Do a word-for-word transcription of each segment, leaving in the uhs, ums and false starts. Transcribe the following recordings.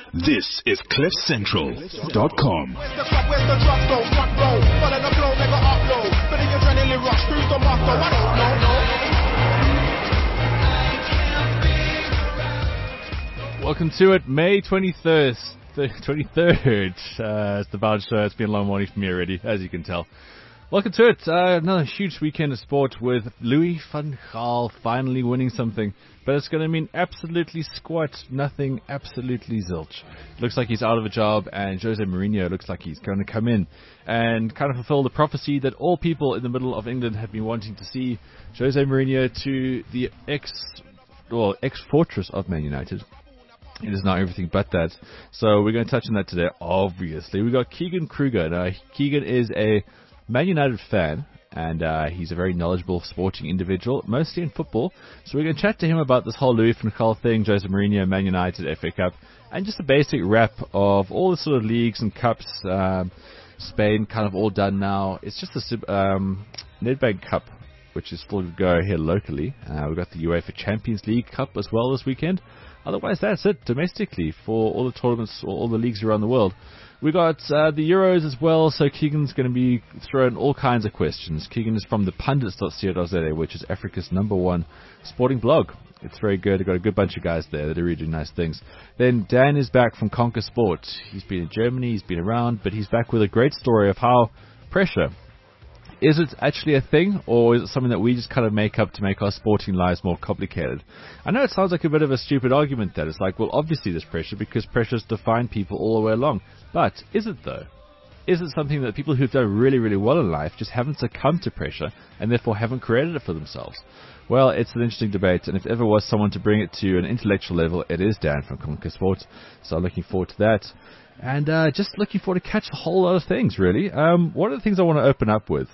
This is cliff central dot com. Where's the club, where's the drugs go? Front row, following the flow, mega upload. But the adrenaline rush, who's the motto? I don't know, no. Welcome to it, May twenty-third. twenty-third. Uh, it's the Vouch Show. It's been a long morning for me already, as you can tell. Welcome to it. Uh, another huge weekend of sport with Louis van Gaal finally winning something. But it's going to mean absolutely squat, nothing, absolutely zilch. Looks like he's out of a job, and Jose Mourinho looks like he's going to come in and kind of fulfill the prophecy that all people in the middle of England have been wanting to see. Jose Mourinho to the ex, well, ex-fortress of Man United. It is not everything but that. So we're going to touch on that today, obviously. We've got Keegan Kruger. Now, Keegan is a Man United fan, and uh, he's a very knowledgeable sporting individual, mostly in football. So we're going to chat to him about this whole Louis van Gaal thing, Jose Mourinho, Man United, F A Cup, and just a basic wrap of all the sort of leagues and cups. Um, Spain kind of all done now. It's just the um, Nedbank Cup, which is still to go here locally. Uh, we've got the UEFA Champions League Cup as well this weekend. Otherwise, that's it domestically for all the tournaments, all the leagues around the world. We got uh, the Euros as well, so Keegan's going to be throwing all kinds of questions. Keegan is from the pundits dot co dot za, which is Africa's number one sporting blog. It's very good. I've got a good bunch of guys there that are really doing nice things. Then Dan is back from Conquer Sport. He's been in Germany, he's been around, but he's back with a great story of how pressure, is it actually a thing, or is it something that we just kind of make up to make our sporting lives more complicated? I know it sounds like a bit of a stupid argument that it's like, well, obviously there's pressure because pressures define people all the way along. But is it though? Is it something that people who've done really, really well in life just haven't succumbed to pressure and therefore haven't created it for themselves? Well, it's an interesting debate, and if ever was someone to bring it to an intellectual level, it is Dan from Conquer Sport. So I'm looking forward to that. And uh, just looking forward to catch a whole lot of things, really. Um, one of the things I want to open up with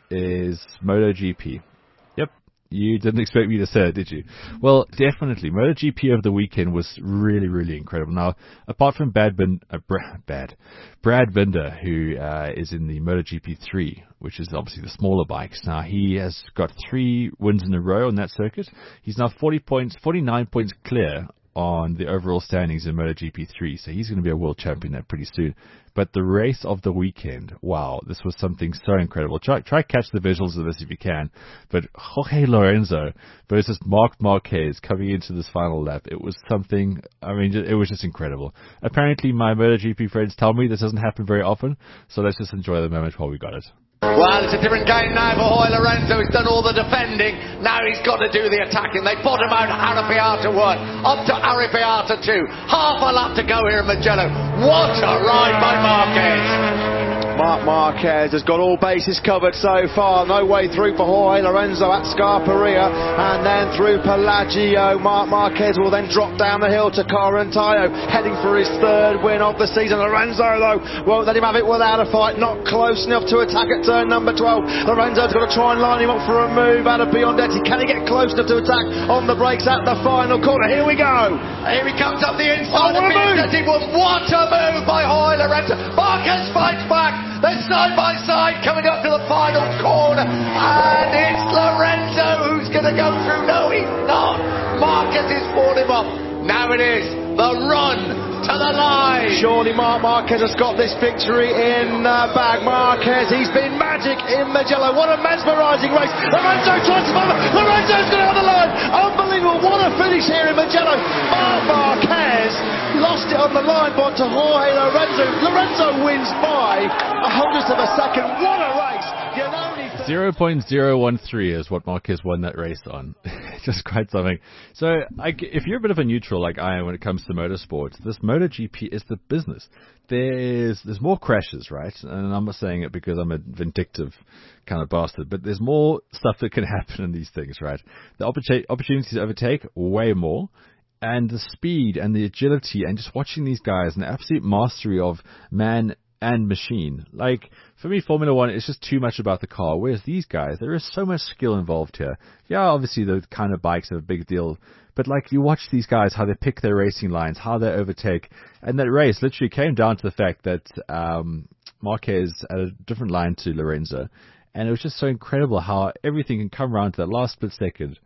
is MotoGP. Yep, you didn't expect me to say it, did you? Well, definitely. MotoGP over the weekend was really, really incredible. Now, apart from Bad, Bin, uh, Bra- Bad, Brad Binder, who uh, is in the MotoGP three, which is obviously the smaller bikes. Now, he has got three wins in a row on that circuit. He's now forty points, forty-nine points clear on the overall standings in MotoGP three, so he's going to be a world champion there pretty soon. But the race of the weekend, wow, this was something so incredible. Try try catch the visuals of this if you can. But Jorge Lorenzo versus Marc Marquez coming into this final lap, it was something, I mean, it was just incredible. Apparently my MotoGP friends tell me this doesn't happen very often, so let's just enjoy the moment while we got it. Well, it's a different game now for Jorge Lorenzo. He's done all the defending. Now he's got to do the attacking. They bottom out Arrascaeta one, up to Arrascaeta two. Half a lap to go here in Mugello. What a ride by Marquez. Marc Marquez has got all bases covered so far. No way through for Jorge Lorenzo at Scarperia, and then through Pelagio. Marc Marquez will then drop down the hill to Carantayo, heading for his third win of the season. Lorenzo, though, won't let him have it without a fight. Not close enough to attack at turn number twelve. Lorenzo's got to try and line him up for a move out of Biondetti. Can he get close enough to attack on the brakes at the final corner? Here we go. Here he comes up the inside oh, of Biondetti. What a move by Jorge Lorenzo. Marquez fights back. They're side by side coming up to the final corner, and it's Lorenzo who's going to go through. No, he's not. Marquez has fought him up. Now it is the run to the line. Surely Marc Marquez has got this victory in uh, bag. Marquez, he's been magic in Mugello. What a mesmerising race. Lorenzo tries to follow. Lorenzo's got out of the line. Unbelievable. What a finish here in Mugello. Marc Marquez lost it on the line, but to Jorge Lorenzo. Lorenzo wins by a hundredth of a second. What a race. You know, zero point zero one three is what Marquez won that race on. Just quite something. So, I, if you're a bit of a neutral like I am when it comes to motorsports, this MotoGP is the business. There's there's more crashes, right? And I'm not saying it because I'm a vindictive kind of bastard, but there's more stuff that can happen in these things, right? The opportun- opportunities to overtake, way more. And the speed and the agility and just watching these guys and the absolute mastery of man and machine. Like, for me, Formula One is just too much about the car, whereas these guys, there is so much skill involved here. Yeah, obviously the kind of bikes are a big deal, but like, you watch these guys, how they pick their racing lines, how they overtake, and that race literally came down to the fact that um, Marquez had a different line to Lorenzo, and it was just so incredible how everything can come around to that last split second.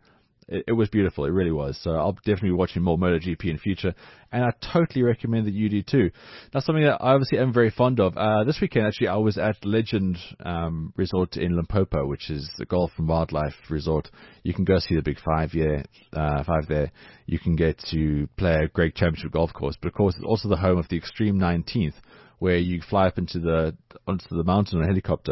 it, it was beautiful. It really was. So I'll definitely be watching more MotoGP in the future, and I totally recommend that you do too. That's something that I obviously am very fond of. Uh, this weekend, actually, I was at Legend um, Resort in Limpopo, which is the golf and wildlife resort. You can go see the big five year uh, five there. You can get to play a great championship golf course, but of course, it's also the home of the Extreme nineteenth, where you fly up into the onto the mountain on a helicopter,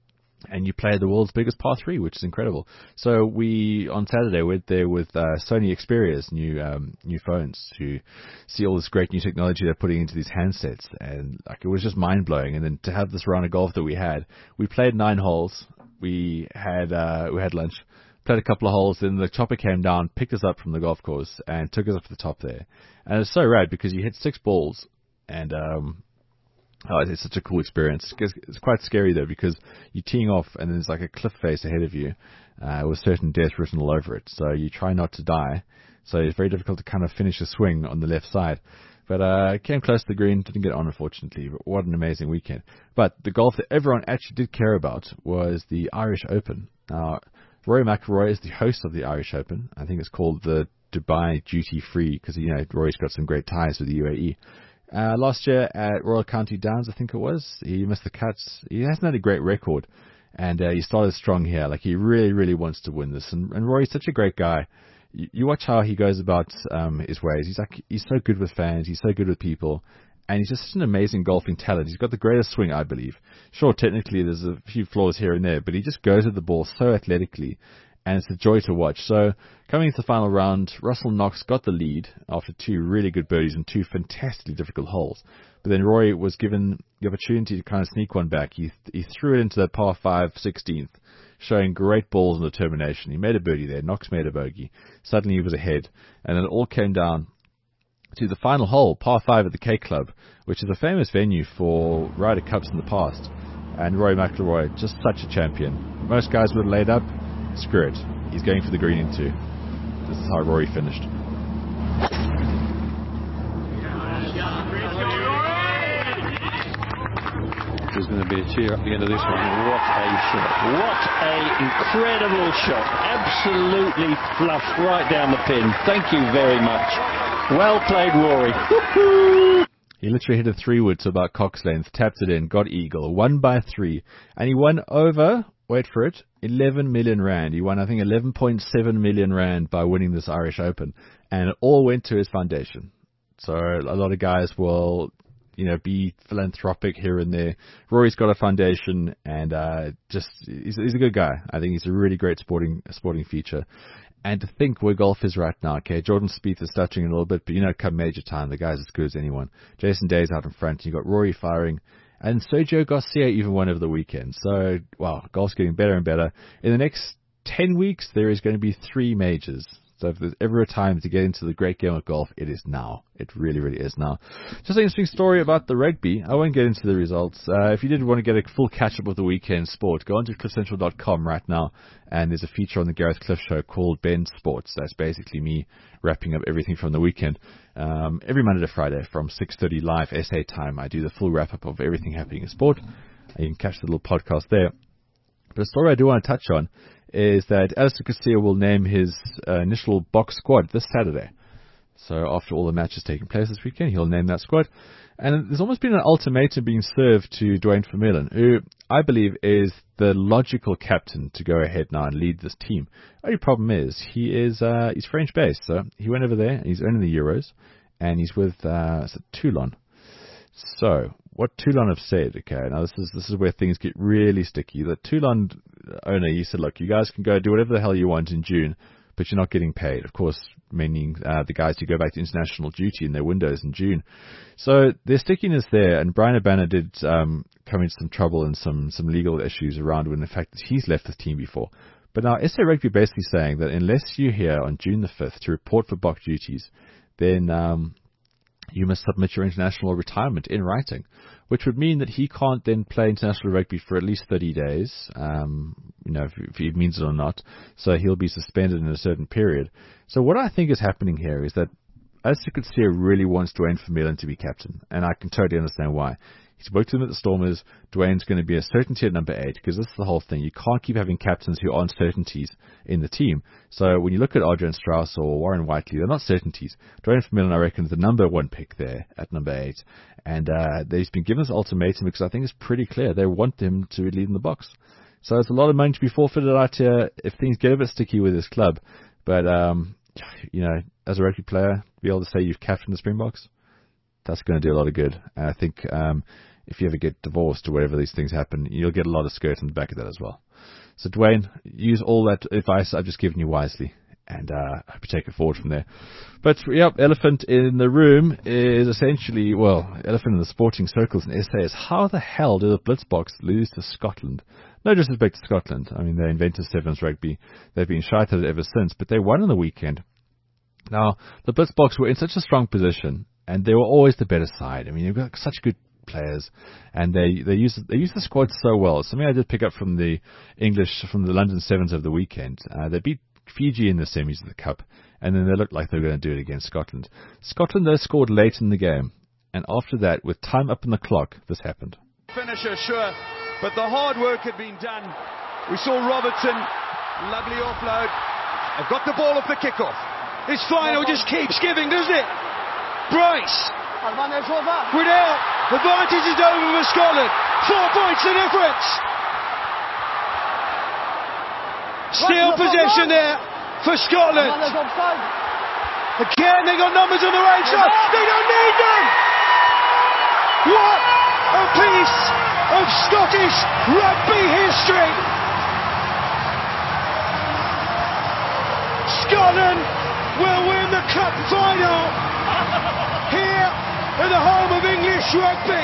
and you play the world's biggest par three, which is incredible. So we, on Saturday, went there with uh, Sony Xperia's new um, new phones to see all this great new technology they're putting into these handsets. And like it was just mind-blowing. And then to have this round of golf that we had, we played nine holes. We had uh, we had lunch, played a couple of holes, then the chopper came down, picked us up from the golf course, and took us up to the top there. And it's so rad because you hit six balls, and um, oh, it's such a cool experience. It's quite scary, though, because you're teeing off, and there's like a cliff face ahead of you uh, with certain death written all over it. So you try not to die. So it's very difficult to kind of finish a swing on the left side. But uh, came close to the green, didn't get on, unfortunately. But what an amazing weekend. But the golf that everyone actually did care about was the Irish Open. Now, Rory McIlroy is the host of the Irish Open. I think it's called the Dubai Duty Free because, you know, Rory's got some great ties with the U A E. Uh, last year at Royal County Downs, I think it was, he missed the cuts. He hasn't had a great record, and uh, he started strong here. Like, he really, really wants to win this. And, and Rory's such a great guy. You, you watch how he goes about um, his ways. He's like, he's so good with fans. He's so good with people. And he's just an amazing golfing talent. He's got the greatest swing, I believe. Sure, technically there's a few flaws here and there, but he just goes at the ball so athletically, and it's a joy to watch. So, coming into the final round, Russell Knox got the lead after two really good birdies and two fantastically difficult holes. But then Rory was given the opportunity to kind of sneak one back. He he threw it into that par five sixteenth, showing great balls and determination. He made a birdie there. Knox made a bogey. Suddenly he was ahead, and then it all came down to the final hole, par five at the K Club, which is a famous venue for Ryder Cups in the past. And Rory McIlroy, just such a champion. Most guys would have laid up. Screw it. He's going for the green in two. This is how Rory finished. There's going to be a cheer at the end of this one. What a shot. What a incredible shot. Absolutely fluffed right down the pin. Thank you very much. Well played, Rory. Woo-hoo! He literally hit a three-wood to about cock's length, tapped it in, got eagle, won by three, and he won over, wait for it, eleven million rand. He won, I think, eleven point seven million rand by winning this Irish Open, and it all went to his foundation. So a lot of guys will, you know, be philanthropic here and there. Rory's got a foundation, and uh, just he's, he's a good guy. I think he's a really great sporting sporting feature. And to think where golf is right now, okay, Jordan Spieth is stuttering a little bit, but you know, come major time, the guy's as good as anyone. Jason Day's out in front, you got Rory firing, and Sergio Garcia even won over the weekend. So, wow, golf's getting better and better. In the next ten weeks, there is going to be three majors. So if there's ever a time to get into the great game of golf, it is now. It really, really is now. Just an interesting story about the rugby. I won't get into the results. Uh, if you did want to get a full catch-up of the weekend sport, go on to cliff central dot com right now, and there's a feature on the Gareth Cliff Show called Ben Sports. That's basically me wrapping up everything from the weekend. Um, every Monday to Friday from six thirty live S A time, I do the full wrap-up of everything happening in sport. You can catch the little podcast there. But a story I do want to touch on is that Alistair Garcia will name his uh, initial box squad this Saturday. So after all the matches taking place this weekend, he'll name that squad. And there's almost been an ultimatum being served to Dwayne Vermeulen, who I believe is the logical captain to go ahead now and lead this team. Only problem is he is uh, he's French-based, so he went over there and he's earning the Euros, and he's with uh, Toulon. So what Toulon have said, okay, now this is this is where things get really sticky. The Toulon owner, he said, look, you guys can go do whatever the hell you want in June, but you're not getting paid. Of course, meaning uh, the guys who go back to international duty in their windows in June. So there's stickiness there, and Brian Abana did um, come into some trouble and some, some legal issues around when the fact that he's left the team before. But now S A Rugby basically saying that unless you're here on June the fifth to report for B O C duties, then um, you must submit your international retirement in writing, which would mean that he can't then play international rugby for at least thirty days, um, you know, if, if he means it or not. So he'll be suspended in a certain period. So what I think is happening here is that Alistair Coetzee really wants Duane Vermeulen to be captain, and I can totally understand why. He's worked with him at the Stormers. Duane's going to be a certainty at number eight, because this is the whole thing. You can't keep having captains who aren't certainties in the team. So when you look at Adrian Strauss or Warren Whiteley, they're not certainties. Duane Vermeulen, I reckon, is the number one pick there at number eight. And uh, he's been given this ultimatum because I think it's pretty clear. They want him to lead in the box. So it's a lot of money to be forfeited out here if things get a bit sticky with this club. But, um, you know, as a rugby player, to be able to say you've captained the Springboks, that's going to do a lot of good. And I think um, if you ever get divorced or whatever these things happen, you'll get a lot of skirt in the back of that as well. So, Duane, use all that advice I've just given you wisely, and uh, I hope you take it forward from there. But, yep, elephant in the room is essentially, well, elephant in the sporting circles in S A is how the hell did the Blitzboks lose to Scotland? No disrespect to Scotland. I mean, they invented Sevens rugby. They've been shy at it ever since, but they won on the weekend. Now, the Blitzboks were in such a strong position, and they were always the better side. I mean, you've got such good players, and they they use they use the squad so well. Something I did pick up from the English, from the London Sevens of the weekend. Uh, they beat Fiji in the semis of the Cup, and then they looked like they were going to do it against Scotland. Scotland, though, scored late in the game, and after that, with time up on the clock, this happened. Finisher, sure, but the hard work had been done. We saw Robertson, lovely offload. I've got the ball off the kickoff. This final just keeps giving, doesn't it? Bryce, Riddell, advantage is over for Scotland. Four points the difference. Still possession there for Scotland. Again, they got numbers on the right side. They don't need them. What a piece of Scottish rugby history. Scotland will win the cup final here at the home of English rugby.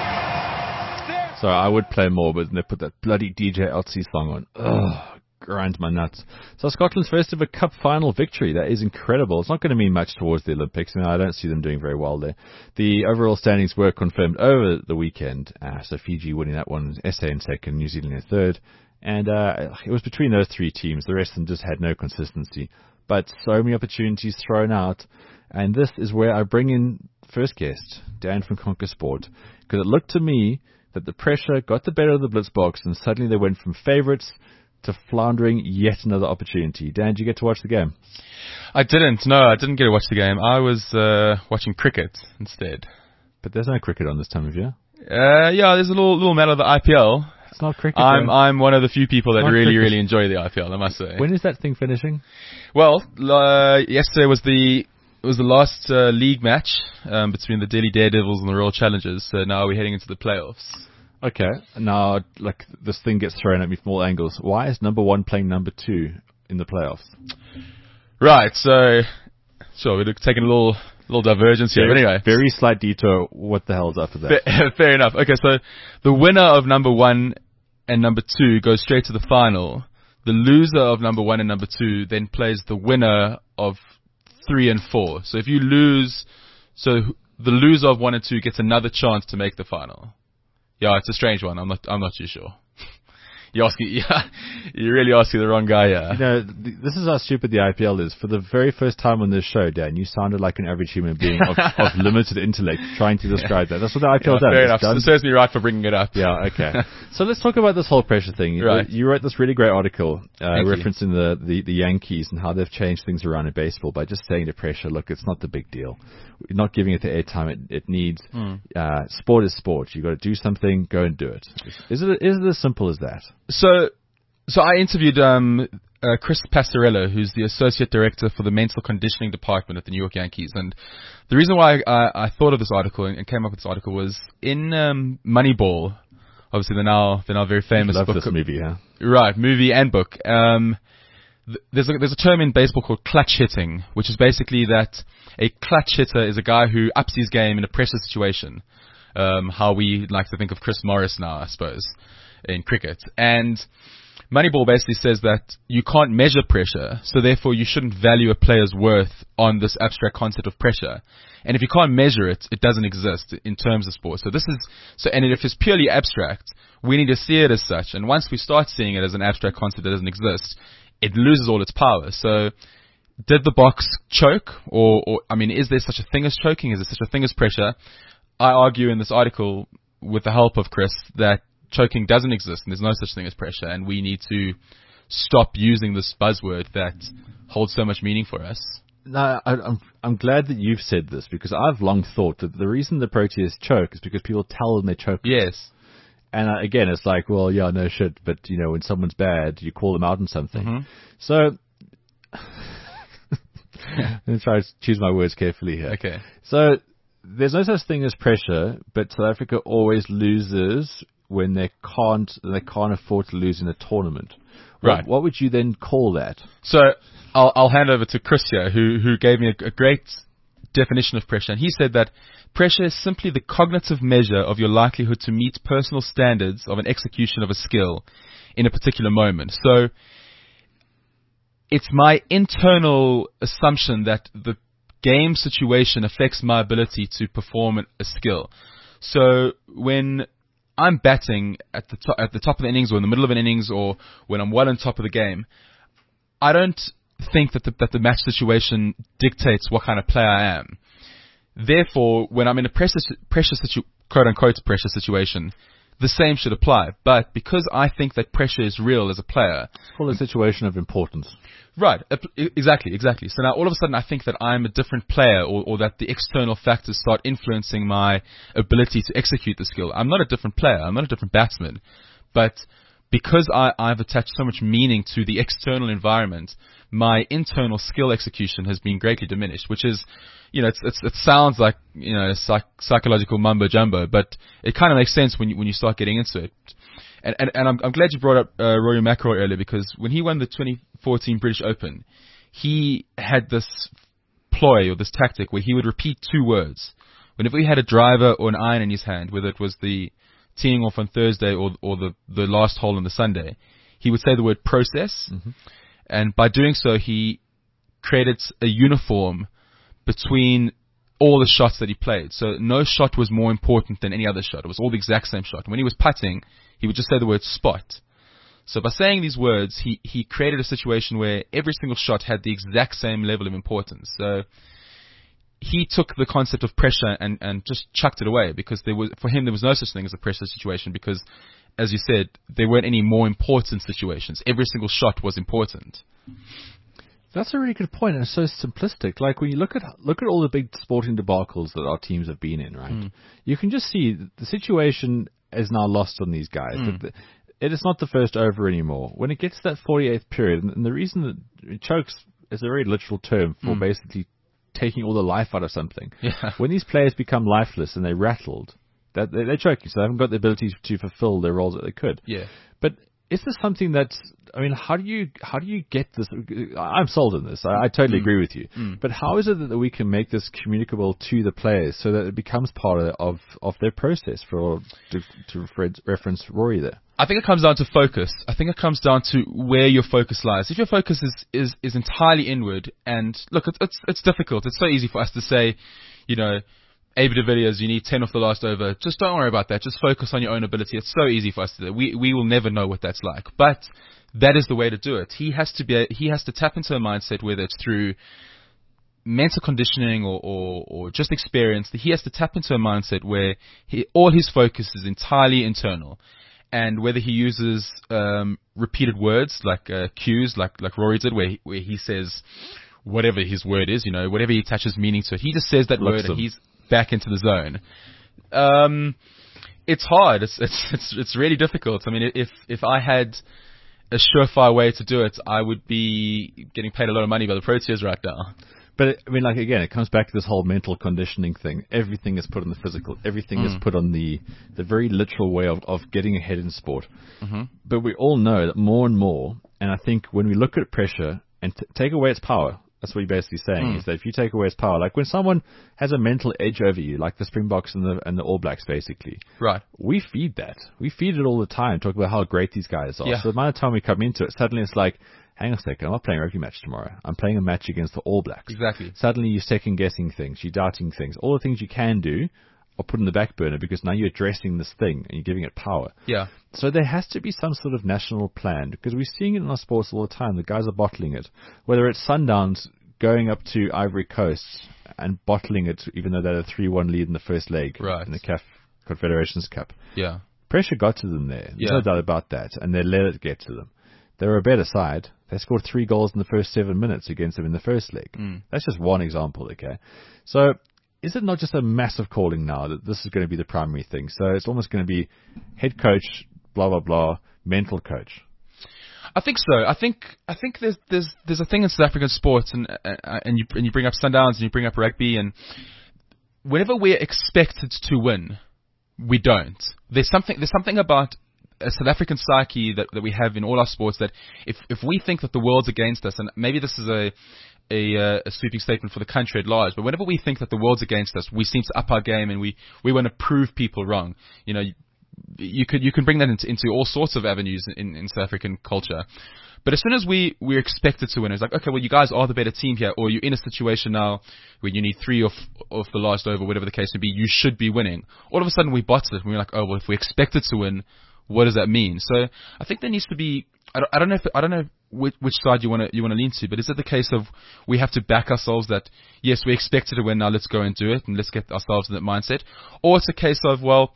So I would play more, but then they put that bloody D J Otzi song on. Ugh, grinds my nuts. So Scotland's first ever cup final victory. That is incredible. It's not going to mean much towards the Olympics. I mean, I don't see them doing very well there. The overall standings were confirmed over the weekend. Uh, so Fiji winning that one, S A in second, New Zealand in third. And uh, it was between those three teams. The rest of them just had no consistency. But so many opportunities thrown out. And this is where I bring in first guest, Dan from Conquer Sport. Because it looked to me that the pressure got the better of the Blitzboks, and suddenly they went from favourites to floundering yet another opportunity. Dan, did you get to watch the game? I didn't. No, I didn't get to watch the game. I was uh, watching cricket instead. But there's no cricket on this time of year. Uh, yeah, there's a little little matter of the I P L. It's not cricket. I'm then. I'm one of the few people that Not really cricket. really enjoy the I P L. I must say. When is that thing finishing? Well, uh, yesterday was the it was the last uh, league match um, between the Delhi Daredevils and the Royal Challengers. So now we're heading into the playoffs. Okay, now, like, this thing gets thrown at me from all angles. Why is number one playing number two in the playoffs? Right, so, sure, we're taking a little little divergence here, Very, but anyway. Very slight detour. What the hell's up with that? Fair, fair enough. Okay, so the winner of number one and number two goes straight to the final. The loser of number one and number two then plays the winner of three and four. So if you lose, so the loser of one and two gets another chance to make the final. Yeah, it's a strange one. I'm not. I'm not too sure. You asking? Yeah, you're really asking the wrong guy. Yeah. You know, th- this is how stupid the I P L is. For the very first time on this show, Dan, you sounded like an average human being of, of limited intellect trying to describe that. That's what the I P L Yeah, does. fair It's enough. done- It serves me right for bringing it up. Yeah, okay. So let's talk about this whole pressure thing. You- Right. You wrote this really great article uh, Thank you. referencing the, the, the Yankees and how they've changed things around in baseball by just saying to pressure, look, it's not the big deal. You're not giving it the airtime it, it needs. Mm. Uh, sport is sport. You've got to do something, go and do it. Is it, is it as simple as that? So, so I interviewed um, uh, Chris Pastorella, who's the associate director for the mental conditioning department at the New York Yankees. And the reason why I, I thought of this article and came up with this article was in um, Moneyball. Obviously, the now the now very famous Love book, this movie, huh? right? Movie and book. Um, th- there's a, there's a term in baseball called clutch hitting, which is basically that a clutch hitter is a guy who ups his game in a pressure situation. Um, how we like to think of Chris Morris now, I suppose, in cricket. And Moneyball basically says that you can't measure pressure, so therefore you shouldn't value a player's worth on this abstract concept of pressure. And if you can't measure it, it doesn't exist in terms of sport. So this is so, and if it's purely abstract, we need to see it as such. And once we start seeing it as an abstract concept that doesn't exist, it loses all its power. So did the box choke, or, or I mean, is there such a thing as choking? Is there such a thing as pressure? I argue in this article, with the help of Chris, that choking doesn't exist and there's no such thing as pressure, and we need to stop using this buzzword that holds so much meaning for us. No, I, I'm I'm glad that you've said this, because I've long thought that the reason the Proteas choke is because people tell them they choke. Yes. And uh, again, it's like, well, yeah, no shit, but you know, when someone's bad, you call them out on something. Mm-hmm. So, I'm going to try to choose my words carefully here. Okay. So, there's no such thing as pressure, but South Africa always loses when they can't they can't afford to lose in a tournament. Right. What, what would you then call that? So I'll, I'll hand over to Chris here, who who gave me a, a great definition of pressure, and he said that pressure is simply the cognitive measure of your likelihood to meet personal standards of an execution of a skill in a particular moment. So it's my internal assumption that the game situation affects my ability to perform a skill. So when I'm batting at the to- at the top of the innings, or in the middle of an innings, or when I'm well on top of the game, I don't think that the, that the match situation dictates what kind of player I am. Therefore, when I'm in a pressure, pressure situ- quote unquote pressure situation, the same should apply. But because I think that pressure is real as a player, Call it a situation of importance. right? Exactly, exactly. So now all of a sudden I think that I'm a different player, or, or that the external factors start influencing my ability to execute the skill. I'm not a different player. I'm not a different batsman, but because I, I've attached so much meaning to the external environment, my internal skill execution has been greatly diminished, which is, you know, it's, it's, it sounds like, you know, psych, psychological mumbo jumbo, but it kind of makes sense when you, when you start getting into it. And, and, and I'm, I'm glad you brought up uh, Rory McIlroy earlier, because when he won the twenty fourteen British Open, he had this ploy, or this tactic, where he would repeat two words. Whenever he had a driver or an iron in his hand, whether it was the teeing off on Thursday or or the, the last hole on the Sunday, he would say the word process. Mm-hmm. And by doing so, he created a uniform between all the shots that he played. So no shot was more important than any other shot. It was all the exact same shot. And when he was putting, he would just say the word spot. So by saying these words, he, he created a situation where every single shot had the exact same level of importance. So he took the concept of pressure and, and just chucked it away, because there was, for him, there was no such thing as a pressure situation, because, as you said, there weren't any more important situations. Every single shot was important. That's a really good point, and it's so simplistic. Like, when you look at look at all the big sporting debacles that our teams have been in, right? Mm. You can just see the situation is now lost on these guys. Mm. The, it is not the first over anymore. When it gets to that forty-eighth period, and the reason that it chokes is a very literal term for mm. basically taking all the life out of something. Yeah. When these players become lifeless and they're rattled, that they, they're choking, so they haven't got the ability to fulfill their roles that they could. Yeah. But is this something that, I mean, how do you how do you get this? I'm sold on this. I, I totally mm. agree with you. Mm. But how is it that we can make this communicable to the players so that it becomes part of of, of their process? For to, to reference Rory there. I think it comes down to focus. I think it comes down to where your focus lies. If your focus is, is, is entirely inward, and look, it's, it's it's difficult. It's so easy for us to say, you know, A B de Villiers, you need ten off the last over. Just don't worry about that. Just focus on your own ability. It's so easy for us to do. We we will never know what that's like, but that is the way to do it. He has to be. He has to tap into a mindset, whether it's through mental conditioning or, or, or just experience. He has to tap into a mindset where he, all his focus is entirely internal. And whether he uses um, repeated words like uh, cues, like like Rory did, where he, where he says whatever his word is, you know, whatever he attaches meaning to it, he just says that Looks word them. and he's back into the zone. Um, it's hard. It's it's it's it's really difficult. I mean, if if I had a surefire way to do it, I would be getting paid a lot of money by the Proteas right now. But, I mean, like, again, it comes back to this whole mental conditioning thing. Everything is put on the physical. Everything mm. is put on the, the very literal way of, of getting ahead in sport. Mm-hmm. But we all know that more and more, and I think when we look at pressure and t- take away its power, that's what you're basically saying, mm. is that if you take away its power, like when someone has a mental edge over you, like the Springboks and the and the All Blacks, basically. Right. We feed that. We feed it all the time, talk about how great these guys are. Yeah. So the amount of time we come into it, suddenly it's like, hang on a second, I'm not playing a rugby match tomorrow. I'm playing a match against the All Blacks. Exactly. Suddenly you're second-guessing things. You're doubting things. All the things you can do are put in the back burner because now you're addressing this thing and you're giving it power. Yeah. So there has to be some sort of national plan because we're seeing it in our sports all the time. The guys are bottling it. Whether it's Sundowns going up to Ivory Coast and bottling it, even though they had a three one lead in the first leg Right. in the C A F Confederations Cup. Yeah. Pressure got to them there. There's Yeah. no doubt about that. And they let it get to them. They were a better side. They scored three goals in the first seven minutes against them in the first leg. Mm. That's just one example, okay? So is it not just a massive calling now that this is going to be the primary thing? So it's almost going to be head coach, blah, blah, blah, mental coach. I think so. I think I think there's there's there's a thing in South African sports, and uh, and you and you bring up Sundowns and you bring up rugby, and whenever we're expected to win, we don't. There's something there's something about a South African psyche that, that we have in all our sports, that if if we think that the world's against us, and maybe this is a a, uh, a sweeping statement for the country at large, but whenever we think that the world's against us, we seem to up our game and we, we want to prove people wrong. You know, you, you could you can bring that into, into all sorts of avenues in, in South African culture. But as soon as we, we're expected to win, it's like, okay, well, you guys are the better team here, or you're in a situation now where you need three off, off the last over, whatever the case may be, you should be winning. All of a sudden we bottle it, and we're like, oh, well, if we're expected to win, what does that mean? So I think there needs to be, I don't, I don't know if, I don't know which, which side you want to, you want to lean to, but is it the case of we have to back ourselves that, yes, we're expected to win, now let's go and do it, and let's get ourselves in that mindset? Or it's a case of, well,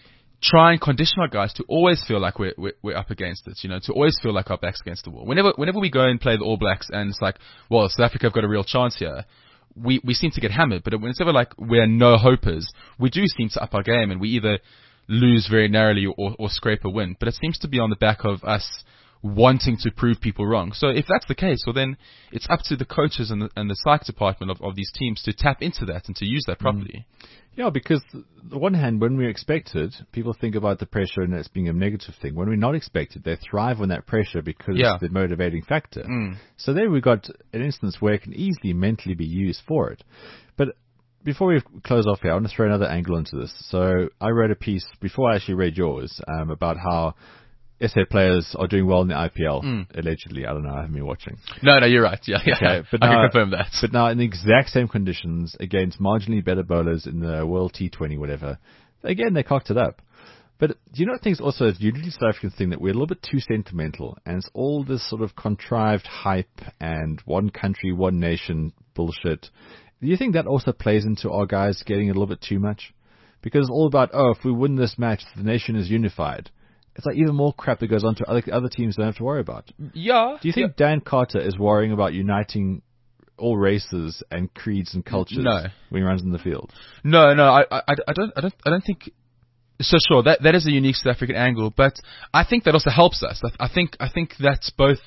try and condition our guys to always feel like we're, we're, we're up against it, you know, to always feel like our back's against the wall. Whenever, whenever we go and play the All Blacks and it's like, well, South Africa have got a real chance here, we, we seem to get hammered. But whenever like we're no hopers, we do seem to up our game, and we either lose very narrowly or, or scrape a win. But it seems to be on the back of us wanting to prove people wrong. So if that's the case, well then it's up to the coaches and the, and the psych department of, of these teams to tap into that and to use that properly. Mm. Yeah, because on the one hand, when we're expected, people think about the pressure and it's being a negative thing. When we're not expected, they thrive on that pressure because Yeah. it's the motivating factor. Mm. So there we've got an instance where it can easily mentally be used for it. But before we close off here, I want to throw another angle into this. So I wrote a piece before I actually read yours um, about how S A players are doing well in the I P L, Mm. allegedly. I don't know, I haven't been watching. No, no, you're right. Yeah, yeah. Okay, but I now, can confirm that. But now, in the exact same conditions, against marginally better bowlers in the World T twenty, whatever, again, they cocked it up. But do you know what I think is also a uniquely South African thing, that we're a little bit too sentimental, and it's all this sort of contrived hype and one country, one nation bullshit. Do you think that also plays into our guys getting a little bit too much? Because it's all about, oh, if we win this match, the nation is unified. It's like even more crap that goes on to other other teams don't have to worry about. Yeah. Do you think yeah. Dan Carter is worrying about uniting all races and creeds and cultures No. when he runs in the field? No, no, I, I, I don't, I don't, I don't think. So sure, that that is a unique South African angle, but I think that also helps us. I, I think, I think that's both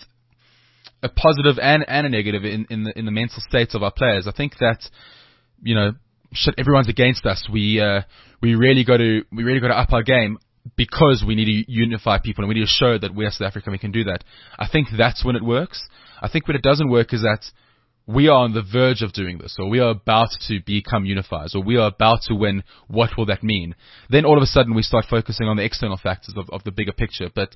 a positive and, and a negative in, in the in the mental states of our players. I think that, you know, shit, everyone's against us. We uh, we really got to we really got to up our game, because we need to unify people and we need to show that we're South Africa and we can do that. I think that's when it works. I think when it doesn't work is that we are on the verge of doing this, or we are about to become unified, or we are about to win. What will that mean? Then all of a sudden we start focusing on the external factors of, of the bigger picture. But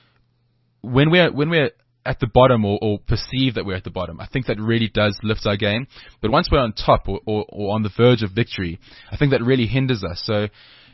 when we're when we're at the bottom, or, or perceive that we're at the bottom, I think that really does lift our game. But once we're on top, or, or, or on the verge of victory, I think that really hinders us. So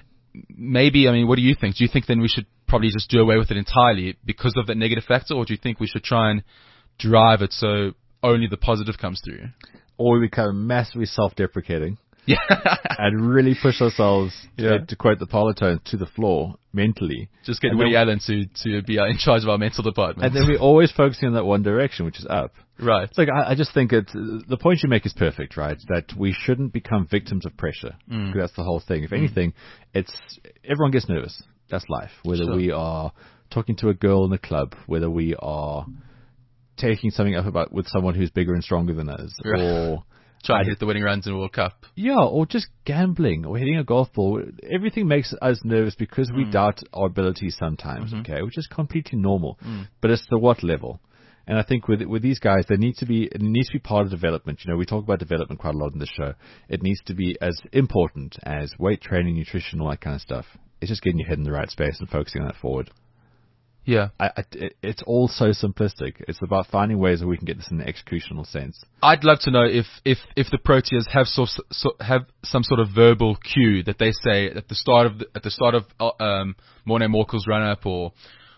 maybe, I mean, what do you think? Do you think then we should probably just do away with it entirely because of that negative factor, or do you think we should try and drive it so only the positive comes through? Or we become massively self-deprecating, yeah, and really push ourselves, Yeah. uh, to quote the Parlotones, to the floor mentally. Just get And Woody then- Allen to, to be in charge of our mental department. And then we're always focusing on that one direction, which is up. Right. It's like, I, I just think it, the point you make is perfect, right? That we shouldn't become victims of pressure. Mm. Because that's the whole thing. If anything, it's, everyone gets nervous. That's life. Whether Sure. we are talking to a girl in the club, whether we are taking something up about with someone who's bigger and stronger than us, Right. or Trying to hit the winning runs in the World Cup. yeah, or just gambling or hitting a golf ball. Everything makes us nervous because we Mm. doubt our abilities sometimes, Mhm. okay, which is completely normal. Mm. But it's to what level? And I think with with these guys, there needs to be it needs to be part of development. You know, we talk about development quite a lot in the show. It needs to be as important as weight training, nutrition, all that kind of stuff. It's just getting your head in the right space and focusing on that forward. Yeah. I, I, it, it's all so simplistic. It's about finding ways that we can get this in an executional sense. I'd love to know if, if, if the Proteas have so, so, have some sort of verbal cue that they say at the start of the, at the start of uh, um, Morne Morkel's run up, or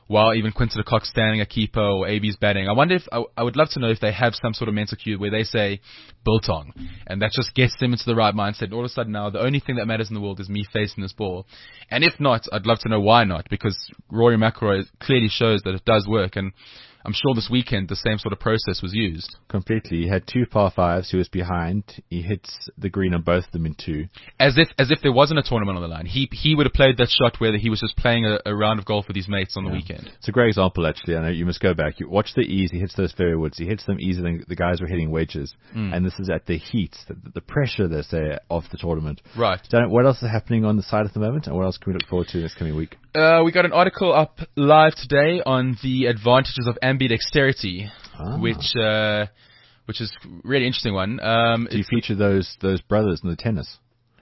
while even Quinton de Kock's standing at keeper or A B's batting. I wonder if, I, I would love to know if they have some sort of mental cue where they say, biltong, and that just gets them into the right mindset. All of a sudden now, the only thing that matters in the world is me facing this ball. And if not, I'd love to know why not, because Rory McIlroy clearly shows that it does work, and I'm sure this weekend the same sort of process was used. Completely. He had two par fives. He was behind. He hits the green on both of them in two. As if as if there wasn't a tournament on the line. He he would have played that shot where he was just playing a, a round of golf with his mates on the Yeah. weekend. It's a great example, actually. I know you must go back. You watch the ease. He hits those fairway woods. He hits them easier than the guys were hitting wedges. Mm. And this is at the heat, the, the pressure, they say, of the tournament. Right. Dan, what else is happening on the side at the moment, and what else can we look forward to this coming week? Uh, we got an article up live today on the advantages of ambidexterity, Ah. which uh, which is a really interesting one. Um, Do you it's- feature those those brothers in the tennis?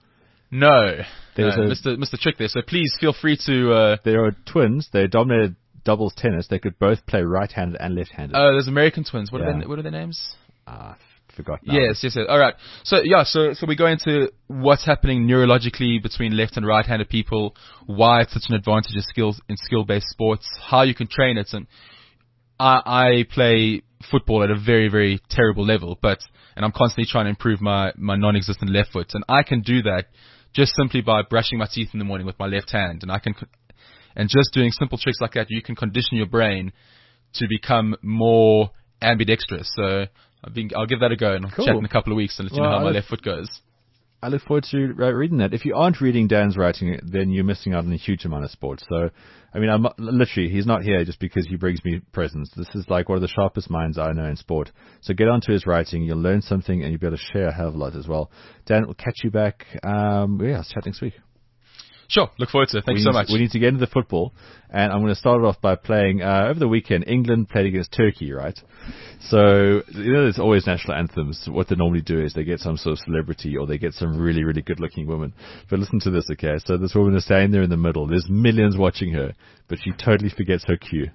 No, There's no a- Mister Mister Trick there. So please feel free to. Uh, They are twins. They dominated doubles tennis. They could both play right-handed and left-handed. uh, there's American twins. What Yeah. are their, what are their names? Ah, I forgot now. Yes, yes, yes. All right. So yeah, so so we go into what's happening neurologically between left and right-handed people, why it's such an advantage in skills in skill-based sports, how you can train it, and I, I play football at a very, very terrible level, but and I'm constantly trying to improve my my non-existent left foot, and I can do that just simply by brushing my teeth in the morning with my left hand, and I can and just doing simple tricks like that, you can condition your brain to become more ambidextrous. So I've been, I'll give that a go, and I'll Cool. chat in a couple of weeks and let you Well, know how my I- left foot goes. I look forward to uh, reading that. If you aren't reading Dan's writing, then you're missing out on a huge amount of sports. So, I mean, I'm literally, he's not here just because he brings me presents. This is like one of the sharpest minds I know in sport. So get onto his writing. You'll learn something, and you'll be able to share a hell of a lot as well. Dan, we'll catch you back. Um, yeah, let's chat next week. Sure, look forward to it. Thank we you so need, much. We need to get into the football, and I'm going to start it off by playing, uh, over the weekend, England played against Turkey, right? So, you know, there's always national anthems. What they normally do is they get some sort of celebrity, or they get some really, really good-looking woman. But listen to this, okay? So this woman is standing there in the middle. There's millions watching her, but she totally forgets her cue.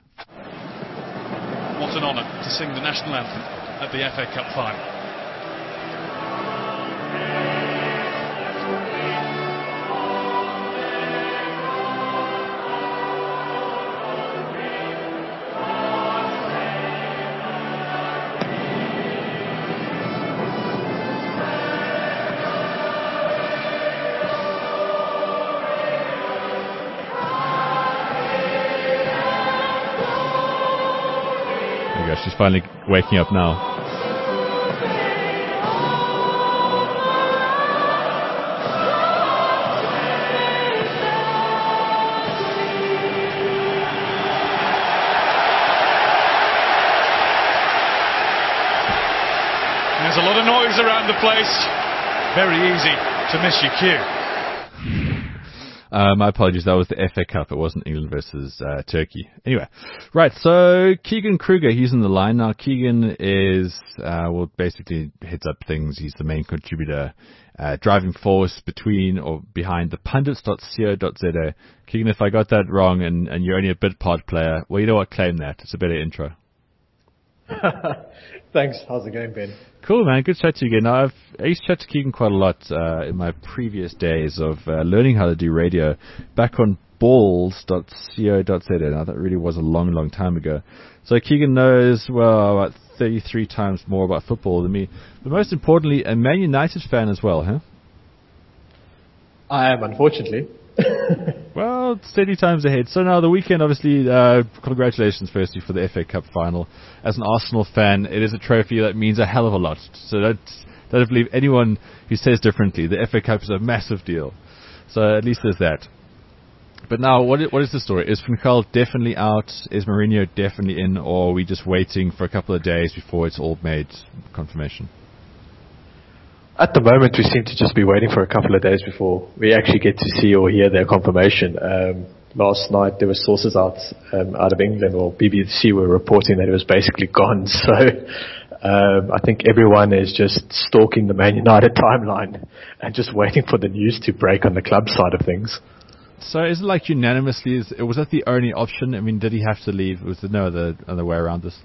What an honour to sing the national anthem at the F A Cup final. There you go. She's finally waking up now. There's a lot of noise around the place. Very easy to miss your cue. Uh, my apologies, that was the F A Cup. It wasn't England versus uh, Turkey. Anyway, right, so Keegan Kruger, he's in the line now. Keegan is, uh, well, basically heads up things. He's the main contributor, uh, driving force between or behind the pundits dot co dot za. Keegan, if I got that wrong and, and you're only a bit pod player, well, you know what, claim that. It's a better intro. Thanks. How's it going, Ben? Cool, man. Good to chat to you again. Now, I've, I used to chat to Keegan quite a lot uh, in my previous days of uh, learning how to do radio back on balls dot co dot za. Now, that really was a long, long time ago. So Keegan knows, well, about thirty-three times more about football than me. But most importantly, a Man United fan as well, huh? I am, unfortunately. Well, it's thirty times ahead. So now the weekend, obviously, uh, congratulations firstly for the F A Cup final. As an Arsenal fan, it is a trophy that means a hell of a lot. So don't, don't believe anyone who says differently. The F A Cup is a massive deal. So at least there's that. But now, what is, what is the story? Is Van Gaal definitely out? Is Mourinho definitely in? Or are we just waiting for a couple of days before it's all made confirmation? At the moment, we seem to just be waiting for a couple of days before we actually get to see or hear their confirmation. Um, last night, there were sources out um, out of England, or B B C were reporting that it was basically gone. So um, I think everyone is just stalking the Man United timeline and just waiting for the news to break on the club side of things. So is it like unanimously, is, was that the only option? I mean, did he have to leave? Was there no other, other way around this?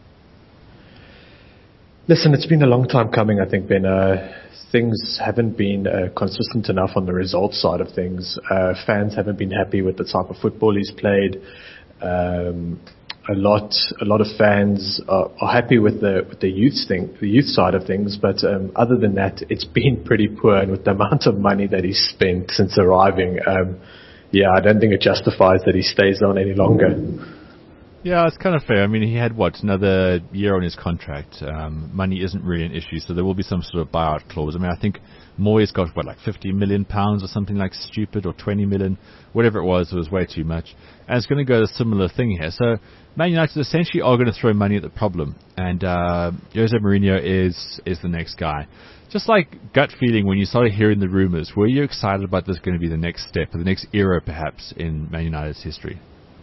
Listen, it's been a long time coming, I think, Ben. Uh, things haven't been uh, consistent enough on the results side of things. Uh, fans haven't been happy with the type of football he's played. Um, a lot, a lot of fans are, are happy with the with the youth thing, the youth side of things. But um, other than that, it's been pretty poor. And with the amount of money that he's spent since arriving, um, yeah, I don't think it justifies that he stays on any longer. Yeah, it's kind of fair. I mean, he had, what, another year on his contract. Um, money isn't really an issue, so there will be some sort of buyout clause. I mean, I think Moyes got, what, like fifty million pounds or something like stupid, or twenty million, whatever it was. It was way too much. And it's going to go a similar thing here. So Man United essentially are going to throw money at the problem. And uh, Jose Mourinho is, is the next guy. Just like gut feeling when you started hearing the rumours, were you excited about this going to be the next step, or the next era perhaps in Man United's history?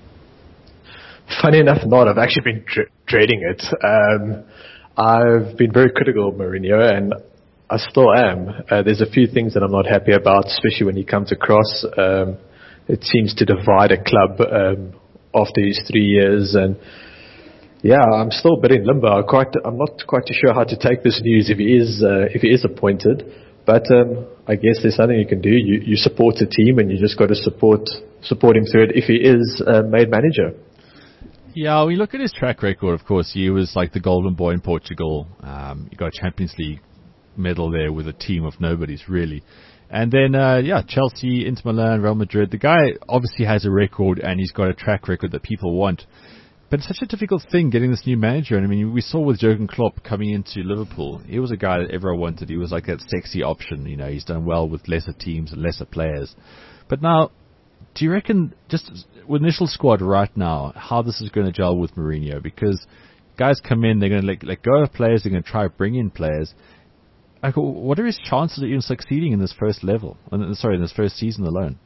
Funny enough, not. I've actually been dr- dreading it. Um, I've been very critical of Mourinho, and I still am. Uh, there's a few things that I'm not happy about, especially when he comes across. Um, it seems to divide a club um, after his three years, and yeah, I'm still a bit in limbo. I'm, quite, I'm not quite too sure how to take this news if he is uh, if he is appointed. But um, I guess there's nothing you can do. You, you support the team, and you just got to support support him through it if he is uh, made manager. Yeah, we look at his track record, of course. He was like the golden boy in Portugal. Um, he got a Champions League medal there with a team of nobodies, really. And then, uh, yeah, Chelsea, Inter Milan, Real Madrid. The guy obviously has a record, and he's got a track record that people want. But it's such a difficult thing getting this new manager. And I mean, we saw with Jurgen Klopp coming into Liverpool. He was a guy that everyone wanted. He was like that sexy option. You know, he's done well with lesser teams and lesser players. But now, do you reckon, just with initial squad right now, how this is going to gel with Mourinho? Because guys come in, they're going to let, let go of players, they're going to try to bring in players. Like, what are his chances of even succeeding in this first level? Sorry, in this first season alone?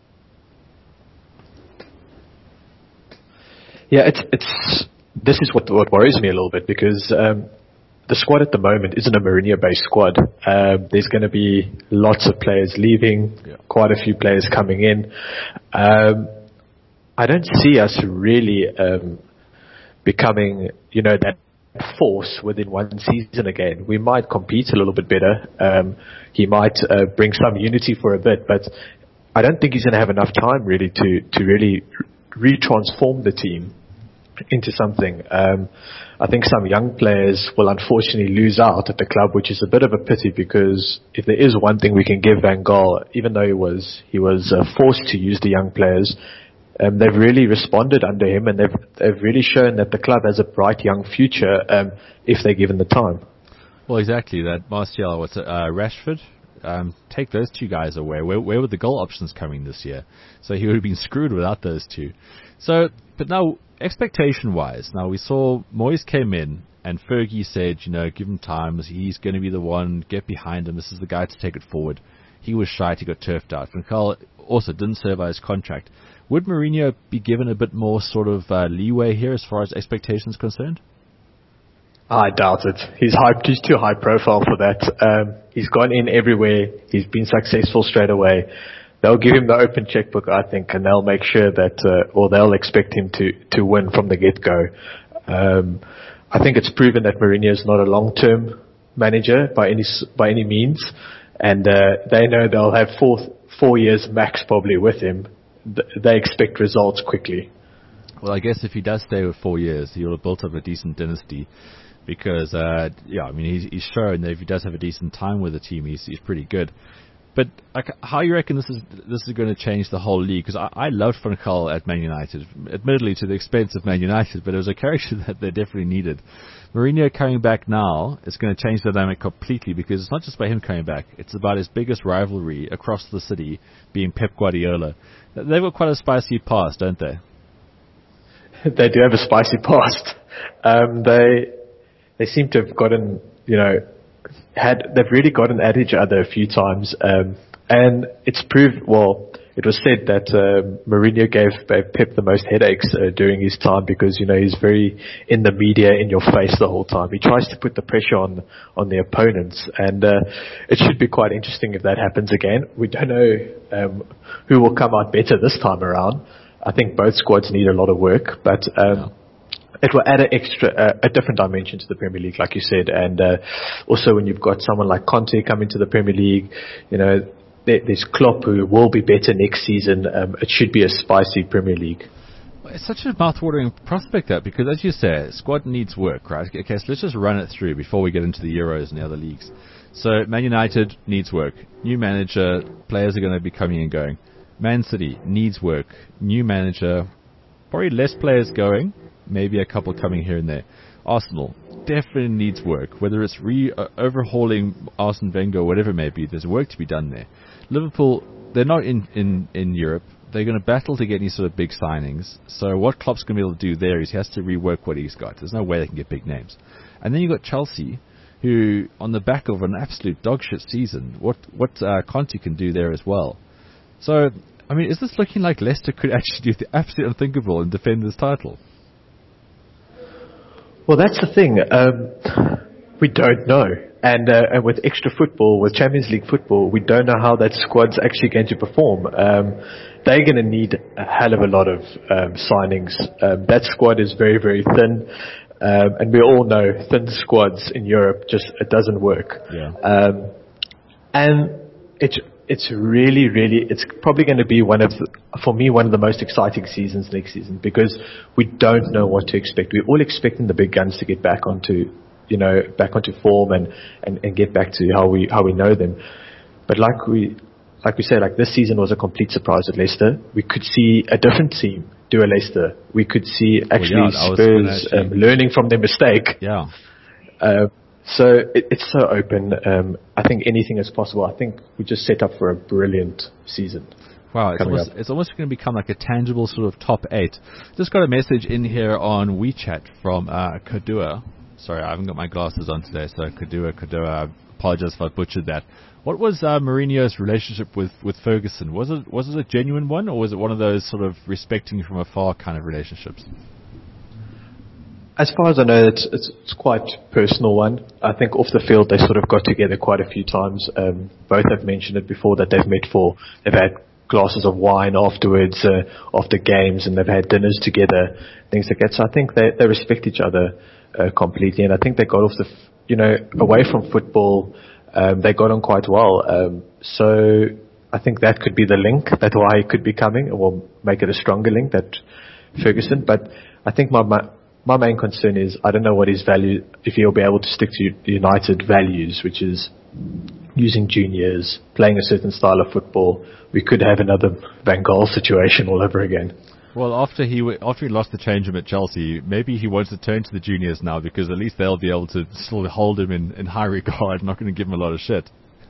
Yeah, it's it's. This is what what worries me a little bit, because um, the squad at the moment isn't a Mourinho-based squad. Um, there's going to be lots of players leaving, yeah. quite a few players coming in. Um, I don't see us really um, becoming, you know, that force within one season again. We might compete a little bit better. Um, he might uh, bring some unity for a bit, but I don't think he's going to have enough time really to, to really re-transform the team into something. Um, I think some young players will unfortunately lose out at the club, which is a bit of a pity, because if there is one thing we can give Van Gaal, even though he was he was uh, forced to use the young players, um, they've really responded under him, and they've they've really shown that the club has a bright young future um, if they're given the time. Well, exactly that. Martial, what's it, uh, Rashford? Um, take those two guys away. Where, where were the goal options coming this year? So he would have been screwed without those two. So, but now, expectation-wise, now we saw Moyes came in and Fergie said, you know, give him time. He's going to be the one. Get behind him. This is the guy to take it forward. He was shite. He got turfed out. Van Gaal also didn't serve out his contract. Would Mourinho be given a bit more sort of uh, leeway here as far as expectations concerned? I doubt it. He's high, he's too high profile for that. Um, he's gone in everywhere. He's been successful straight away. They'll give him the open checkbook, I think, and they'll make sure that, uh, or they'll expect him to, to win from the get-go. Um, I think it's proven that Mourinho is not a long-term manager by any by any means, and uh, they know they'll have four four years max probably with him. They expect results quickly. Well, I guess if he does stay with four years, he'll have built up a decent dynasty. Because, uh, yeah, I mean, he's, he's shown that if he does have a decent time with the team, he's, he's pretty good. But like, how you reckon this is this is going to change the whole league? Because I, I loved Van Gaal at Man United, admittedly to the expense of Man United, but it was a character that they definitely needed. Mourinho coming back now is going to change the dynamic completely, because it's not just about him coming back. It's about his biggest rivalry across the city being Pep Guardiola. They've got quite a spicy past, don't they? They do have a spicy past. Um, they... They seem to have gotten, you know, had they've really gotten at each other a few times, um, and it's proved. Well, it was said that uh, Mourinho gave Pep the most headaches uh, during his time, because you know he's very in the media, in your face the whole time. He tries to put the pressure on on the opponents, and uh, it should be quite interesting if that happens again. We don't know um, who will come out better this time around. I think both squads need a lot of work, but. Um, yeah. It will add an extra, uh, a different dimension to the Premier League, like you said. And uh, also when you've got someone like Conte coming to the Premier League, you know, there, there's Klopp who will be better next season. Um, it should be a spicy Premier League. it's such a mouth-watering prospect, that, because as you say, squad needs work, right? Okay, so let's just run it through before we get into the Euros and the other leagues. So Man United needs work. New manager, players are going to be coming and going. Man City needs work. New manager, probably less players going, maybe a couple coming here and there. Arsenal definitely needs work, whether it's re uh, overhauling Arsene Wenger or whatever it may be. There's work to be done there. Liverpool, they're not in, in, in Europe. They're going to battle to get any sort of big signings. So what Klopp's going to be able to do there is he has to rework what he's got. There's no way they can get big names. And then you've got Chelsea, who, on the back of an absolute dogshit season, what what uh, Conte can do there as well. So, I mean, is this looking like Leicester could actually do the absolute unthinkable and defend this title? Well, that's the thing. Um, we don't know. And, uh, and with extra football, with Champions League football, we don't know how that squad's actually going to perform. Um, they're going to need a hell of a lot of um, signings. Um, that squad is very, very thin. Um, and we all know thin squads in Europe, just it doesn't work. Yeah. Um, and it's it's really, really, it's probably going to be one of, the, for me, one of the most exciting seasons next season, because we don't know what to expect. We're all expecting the big guns to get back onto, you know, back onto form and, and, and get back to how we how we know them. But like we like we said, like this season was a complete surprise at Leicester. We could see a different team do a Leicester. We could see actually well, yeah, Spurs um, learning from their mistake. Yeah. Uh, so it, it's so open. Um, I think anything is possible. I think we just set up for a brilliant season. Wow, it's almost, it's almost going to become like a tangible sort of top eight. Just got a message in here on WeChat from uh, Kadua. Sorry, I haven't got my glasses on today, so Kadua, Kadua, I apologize if I butchered that. What was uh, Mourinho's relationship with, with Ferguson? Was it was it a genuine one, or was it one of those sort of respecting from afar kind of relationships? As far as I know, it's, it's, it's quite a personal one. I think off the field they sort of got together quite a few times. Um, both have mentioned it before that they've met for, they've had glasses of wine afterwards, uh, after games, and they've had dinners together, things like that. So I think they, they respect each other uh, completely, and I think they got off the, f- you know, away from football. Um, they got on quite well. Um, so I think that could be the link. That's why it could be coming, and will make it a stronger link, that Ferguson. But I think my, my my main concern is I don't know what his value, if he'll be able to stick to the United values, which is using juniors, playing a certain style of football. We could have another Van Gaal situation all over again. Well, after he w- after he lost the change him at Chelsea, maybe he wants to turn to the juniors now, because at least they'll be able to still hold him in, in high regard, not going to give him a lot of shit.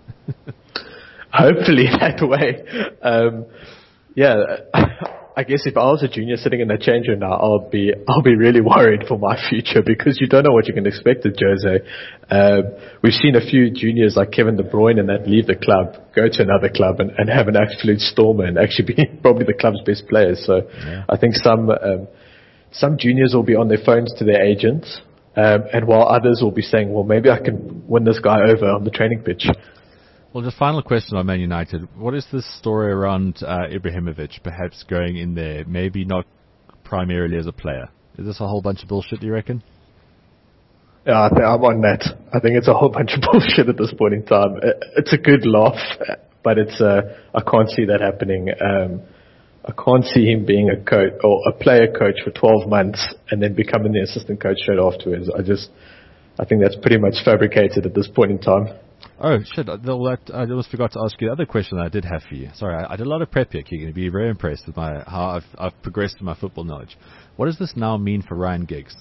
Hopefully that way. Um, yeah, I guess if I was a junior sitting in that change room now, I'll be I'll be really worried for my future, because you don't know what you can expect of Jose. Um, we've seen a few juniors like Kevin De Bruyne and that leave the club, go to another club and, and have an absolute stormer and actually be probably the club's best players. So yeah. I think some um, some juniors will be on their phones to their agents, um, and while others will be saying, well, maybe I can win this guy over on the training pitch. Well, just final question on Man United. What is this story around uh, Ibrahimovic perhaps going in there, maybe not primarily as a player? Is this a whole bunch of bullshit, do you reckon? Yeah, I think I'm on that. I think it's a whole bunch of bullshit at this point in time. It's a good laugh, but it's uh, I can't see that happening. Um, I can't see him being a coach or a player coach for twelve months and then becoming the assistant coach straight afterwards. I just, I think that's pretty much fabricated at this point in time. Oh, shit. I almost forgot to ask you the other question I did have for you. Sorry, I, I did a lot of prep here. You're going to be very impressed with my how I've, I've progressed in my football knowledge. What does this now mean for Ryan Giggs?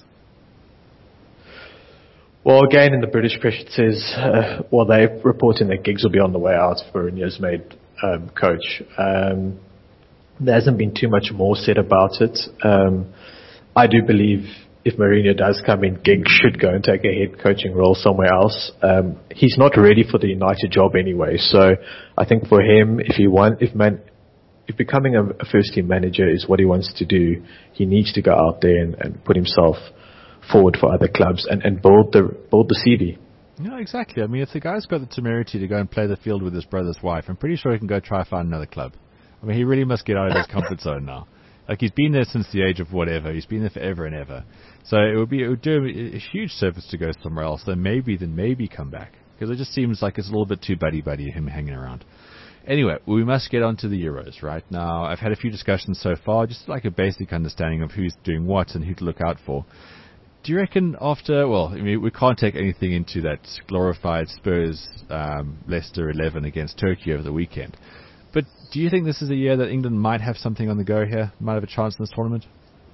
Well, again, in the British press it says, uh, well, they're reporting that Giggs will be on the way out for Mourinho's made um, coach. Um, there hasn't been too much more said about it. Um, I do believe if Mourinho does come in, Giggs should go and take a head coaching role somewhere else. Um, he's not ready for the United job anyway, so I think for him, if he want, if man, if becoming a, a first team manager is what he wants to do, he needs to go out there and, and put himself forward for other clubs and, and build the build the C V. Yeah, exactly. I mean, if the guy's got the temerity to go and play the field with his brother's wife, I'm pretty sure he can go try find another club. I mean, he really must get out of his comfort zone now. Like, he's been there since the age of whatever. He's been there forever and ever. So it would be it would do him a, a huge service to go somewhere else. Then maybe then maybe come back, because it just seems like it's a little bit too buddy buddy him hanging around. Anyway, we must get on to the Euros right now. I've had a few discussions so far, just like a basic understanding of who's doing what and who to look out for. Do you reckon after, well, I mean, we can't take anything into that glorified Spurs um, Leicester eleven against Turkey over the weekend, but do you think this is a year that England might have something on the go here, might have a chance in this tournament?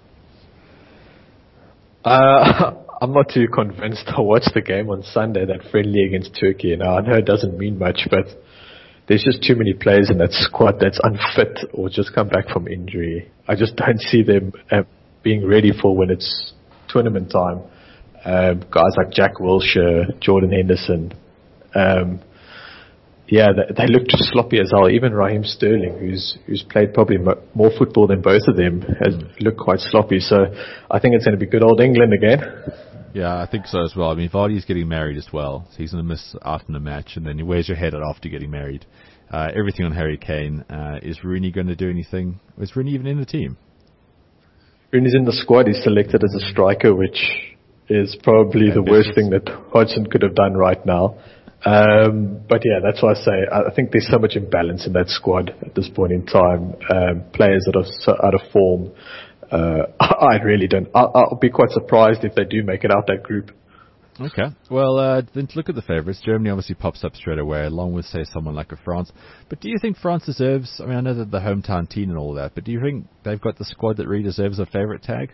Uh, I'm not too convinced. I watched the game on Sunday, that friendly against Turkey. Now, I know it doesn't mean much, but there's just too many players in that squad that's unfit or just come back from injury. I just don't see them uh, being ready for when it's tournament time. Um, guys like Jack Wilshere, Jordan Henderson, um, yeah, they, they look just sloppy as hell. Even Raheem Sterling, who's who's played probably mo- more football than both of them, has looked quite sloppy. So I think it's going to be good old England again. Yeah, I think so as well. I mean, Vardy's getting married as well, so he's going to miss out on the match. And then where's your head at after getting married? Uh, everything on Harry Kane. Uh, is Rooney going to do anything? Is Rooney even in the team? Rooney's in the squad. He's selected as a striker, which is probably the worst thing that Hodgson could have done right now. Um, but yeah, that's why I say I think there's so much imbalance in that squad at this point in time. Um, players that are so out of form. Uh, I really don't. I'll, I'll be quite surprised if they do make it out that group. Okay. Well, uh, then to look at the favourites, Germany obviously pops up straight away, along with, say, someone like a France. But do you think France deserves, I mean, I know that the hometown team and all that, but do you think they've got the squad that really deserves a favourite tag?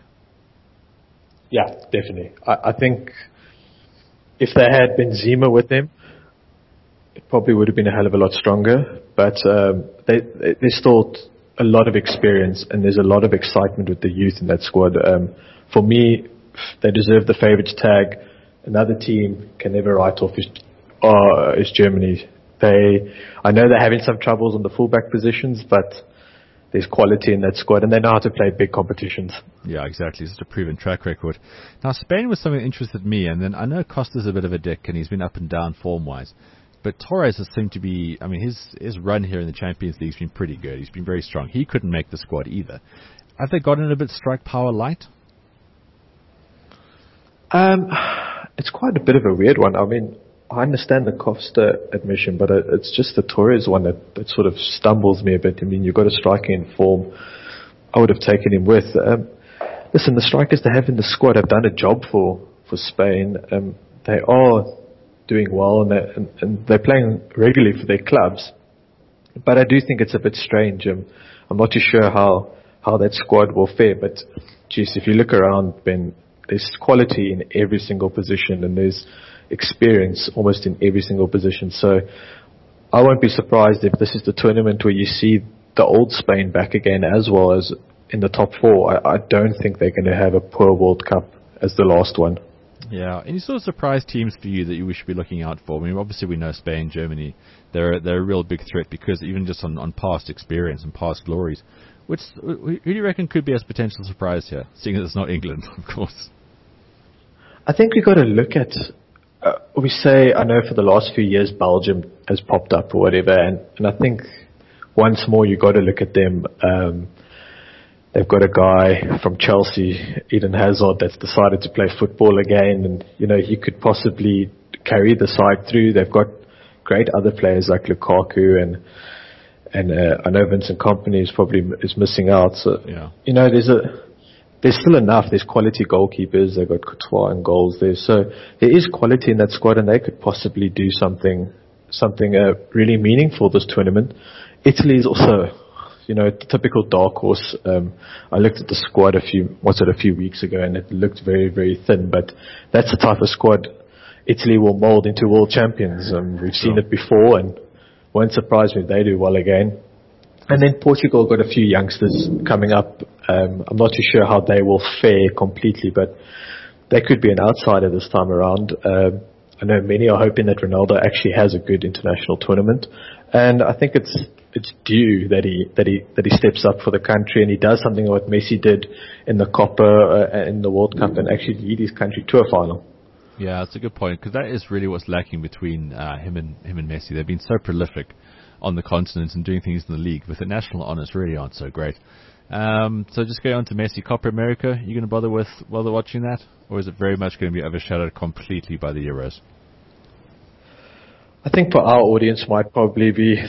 Yeah, definitely. I, I think if they had Benzema with them, it probably would have been a hell of a lot stronger. But um, they, they, there's still a lot of experience and there's a lot of excitement with the youth in that squad. Um, for me, they deserve the favourites tag. Another team can never write off is, uh, is Germany. They, I know they're having some troubles on the fullback positions, but there's quality in that squad, and they know how to play big competitions. Yeah, exactly. It's just a proven track record. Now, Spain was something that interested me, and then I know Costa's a bit of a dick, and he's been up and down form-wise. But Torres has seemed to be, I mean, his his run here in the Champions League has been pretty good. He's been very strong. He couldn't make the squad either. Have they gotten a bit strike power light? Um... It's quite a bit of a weird one. I mean, I understand the Costa admission, but it's just the Torres one that, that sort of stumbles me a bit. I mean, you've got a striker in form. I would have taken him with. Um, listen, the strikers they have in the squad have done a job for, for Spain. Um, they are doing well and they're, and, and they're playing regularly for their clubs. But I do think it's a bit strange. Um, I'm not too sure how, how that squad will fare. But, geez, if you look around, Ben, there's quality in every single position and there's experience almost in every single position. So I won't be surprised if this is the tournament where you see the old Spain back again as well as in the top four. I, I don't think they're going to have a poor World Cup as the last one. Yeah, any sort of surprise teams for you that you should be looking out for? I mean, obviously we know Spain, Germany, they're, they're a real big threat because even just on, on past experience and past glories. Which, who do you reckon could be a potential surprise here, seeing as it's not England, of course? I think we've got to look at, uh, we say, I know for the last few years Belgium has popped up or whatever, and, and I think once more you've got to look at them. Um, they've got a guy from Chelsea, Eden Hazard, that's decided to play football again, and, you know, he could possibly carry the side through. They've got great other players like Lukaku, and and uh, I know Vincent Kompany is probably is missing out. So, yeah. you know, there's a... There's still enough. There's quality goalkeepers. They've got Courtois and goals there. So there is quality in that squad and they could possibly do something something uh, really meaningful this tournament. Italy is also, you know, the typical dark horse. Um, I looked at the squad a few, what's it, a few weeks ago and it looked very, very thin. But that's the type of squad Italy will mould into world champions. Um, we've seen it before and won't surprise me if they do well again. And then Portugal got a few youngsters coming up. Um, I'm not too sure how they will fare completely, but they could be an outsider this time around. Um, I know many are hoping that Ronaldo actually has a good international tournament, and I think it's it's due that he that he that he steps up for the country and he does something like what Messi did in the Copa, uh, in the World Cup, and actually lead his country to a final. Yeah, that's a good point because that is really what's lacking between uh, him and him and Messi. They've been so prolific on the continent and doing things in the league, but the national honours really aren't so great. Um, so just going on to Messi, Copa America, are you going to bother with bother watching that, or is it very much going to be overshadowed completely by the Euros? I think for our audience might probably be the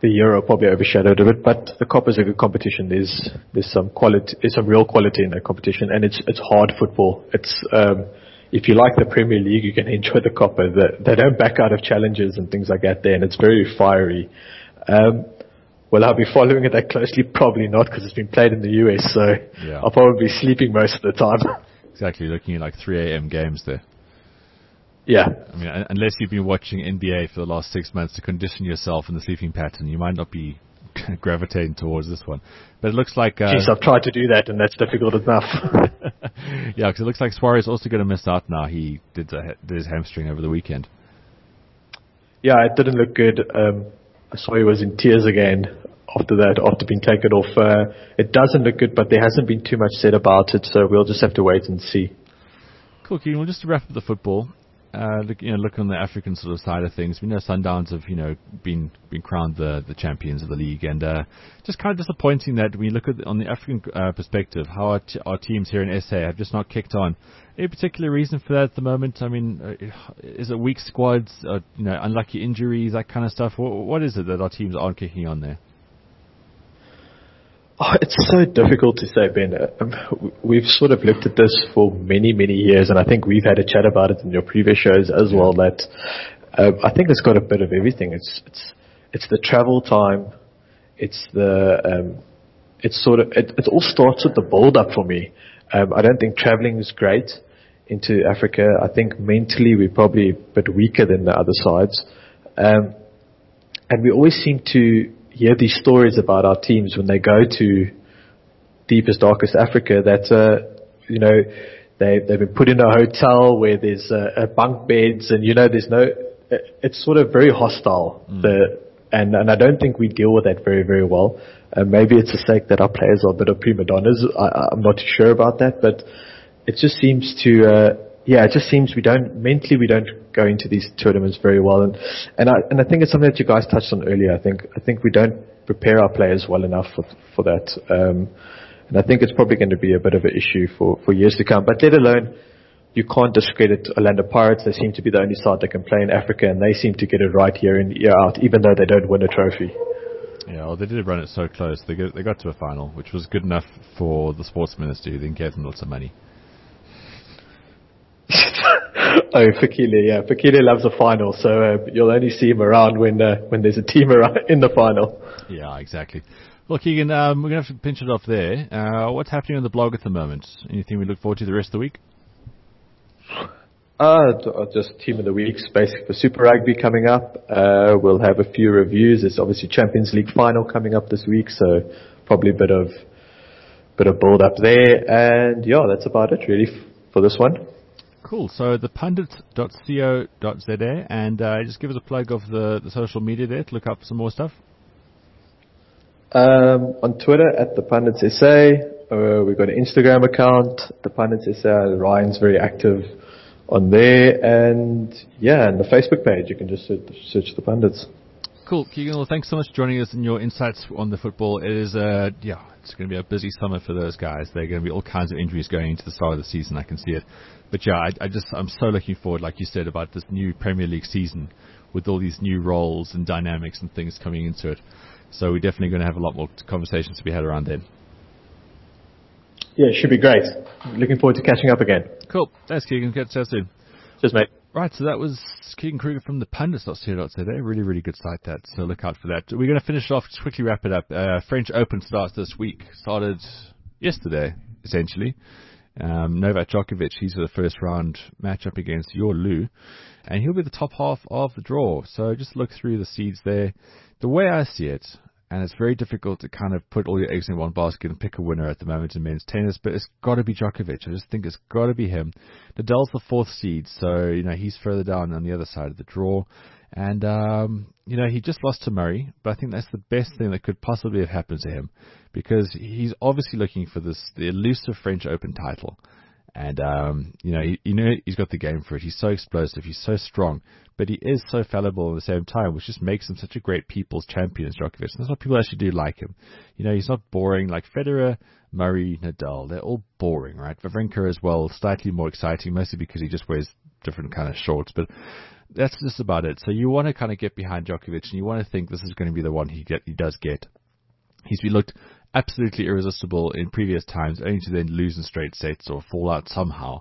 the Euro probably overshadowed a bit, but the Copa is a good competition. There's there's some quality, there's some real quality in that competition, and it's it's hard football. It's um, if you like the Premier League, you can enjoy the Copa. The, they don't back out of challenges and things like that there, and it's very fiery. Um, will I be following it that closely? Probably not, because it's been played in the U S, so yeah. I'll probably be sleeping most of the time. Exactly, looking at like three a.m. games there. Yeah. I mean, unless you've been watching N B A for the last six months to condition yourself in the sleeping pattern, you might not be gravitating towards this one. But it looks like... Uh, Jeez, I've tried to do that, and that's difficult enough. Yeah, because it looks like Suarez also going to miss out now. He did, a, did his hamstring over the weekend. Yeah, it didn't look good. Um, I saw he was in tears again after that, after being taken off. Uh, it doesn't look good, but there hasn't been too much said about it, so we'll just have to wait and see. Cool, Keegan. Well, just to wrap up the football, uh, look, you know, look on the African sort of side of things. We know Sundowns have, you know, been been crowned the, the champions of the league, and uh, just kind of disappointing that when you look at on the African uh, perspective, how our, t- our teams here in S A have just not kicked on. Any particular reason for that at the moment? I mean, uh, is it weak squads, uh, you know, unlucky injuries, that kind of stuff? What, what is it that our teams aren't kicking on there? Oh, it's so difficult to say, Ben. Um, we've sort of looked at this for many, many years, and I think we've had a chat about it in your previous shows as well. That uh, I think it's got a bit of everything. It's it's it's the travel time. It's the um, it's sort of it, it all starts with the build up for me. Um, I don't think traveling is great into Africa. I think mentally we're probably a bit weaker than the other sides, um, and we always seem to hear these stories about our teams when they go to deepest, darkest Africa that, uh, you know, they, they've been put in a hotel where there's uh, bunk beds and, you know, there's no, it's sort of very hostile. Mm. The, and, and I don't think we deal with that very, very well. Uh, maybe it's a sake that our players are a bit of prima donnas. I, I'm not too sure about that, but it just seems to, uh, yeah, it just seems we don't, mentally we don't go into these tournaments very well. And, and I, and I think it's something that you guys touched on earlier. I think, I think we don't prepare our players well enough for, for that. Um, and I think it's probably going to be a bit of an issue for, for years to come. But let alone, you can't discredit Orlando Pirates. They seem to be the only side that can play in Africa, and they seem to get it right year in, year out, even though they don't win a trophy. Yeah, well, they did run it so close. They got, they got to a final, which was good enough for the sports minister, who then gave them lots of money. Oh, Fikile, yeah. Fikile loves a final, so uh, you'll only see him around when uh, when there's a team around in the final. Yeah, exactly. Well, Keegan, um, we're going to have to pinch it off there. Uh, what's happening on the blog at the moment? Anything we look forward to the rest of the week? Uh, just Team of the Weeks, basically for Super Rugby coming up. Uh, we'll have a few reviews. There's obviously Champions League final coming up this week, so probably a bit of bit of build up there. And yeah, that's about it really f- for this one. Cool. So the pundit dot co dot z a, and uh, just give us a plug of the, the social media there to look up some more stuff. Um, on Twitter at the Pundits S A. Uh, we've got an Instagram account, the Pundits S A. Ryan's very active on there, and yeah, and the Facebook page. You can just search, search the Pundits. Cool, Keegan. Well, thanks so much for joining us and your insights on the football. It is, uh, yeah, it's going to be a busy summer for those guys. There are going to be all kinds of injuries going into the start of the season. I can see it. But yeah, I, I just, I'm so looking forward, like you said, about this new Premier League season with all these new roles and dynamics and things coming into it. So we're definitely going to have a lot more conversations to be had around then. Yeah, it should be great. Looking forward to catching up again. Cool. Thanks, Keegan. Catch you soon. Cheers, mate. Right, so that was Keegan Kruger from the pundits dot co dot z a. Really, really good site, that. So look out for that. We're going to finish off, just quickly wrap it up. Uh, French Open starts this week. Started yesterday, essentially. Um, Novak Djokovic, he's for the first round matchup against Your Lu, and he'll be the top half of the draw. So just look through the seeds there. The way I see it, and it's very difficult to kind of put all your eggs in one basket and pick a winner at the moment in men's tennis, but it's got to be Djokovic. I just think it's got to be him. Nadal's the fourth seed, so, you know, he's further down on the other side of the draw. And, um, you know, he just lost to Murray, but I think that's the best thing that could possibly have happened to him, because he's obviously looking for this, the elusive French Open title. And, um, you know, he, you know, he's got the game for it. He's so explosive. He's so strong. But he is so fallible at the same time, which just makes him such a great people's champion, Djokovic. And that's what people actually do like him. You know, he's not boring like Federer, Murray, Nadal. They're all boring, right? Wawrinka as well, slightly more exciting, mostly because he just wears different kind of shorts, but that's just about it. So you want to kind of get behind Djokovic, and you want to think this is going to be the one he get, he does get. He's been looked absolutely irresistible in previous times, only to then lose in straight sets or fall out somehow.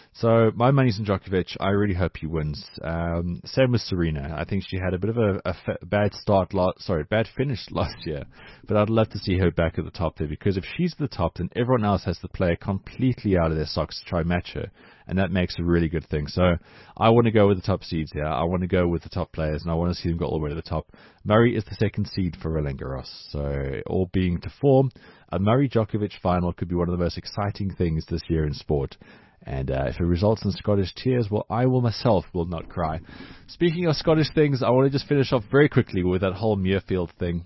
So my money's on Djokovic. I really hope he wins. Um, same with Serena. I think she had a bit of a, a fa- bad start, last, sorry, bad finish last year. But I'd love to see her back at the top there, because if she's at the top, then everyone else has to play completely out of their socks to try and match her. And that makes a really good thing. So I want to go with the top seeds here. I want to go with the top players, and I want to see them go all the way to the top. Murray is the second seed for Roland Garros. So all being to form, a Murray-Djokovic final could be one of the most exciting things this year in sport. And uh, if it results in Scottish tears, well, I will myself will not cry. Speaking of Scottish things, I want to just finish off very quickly with that whole Muirfield thing.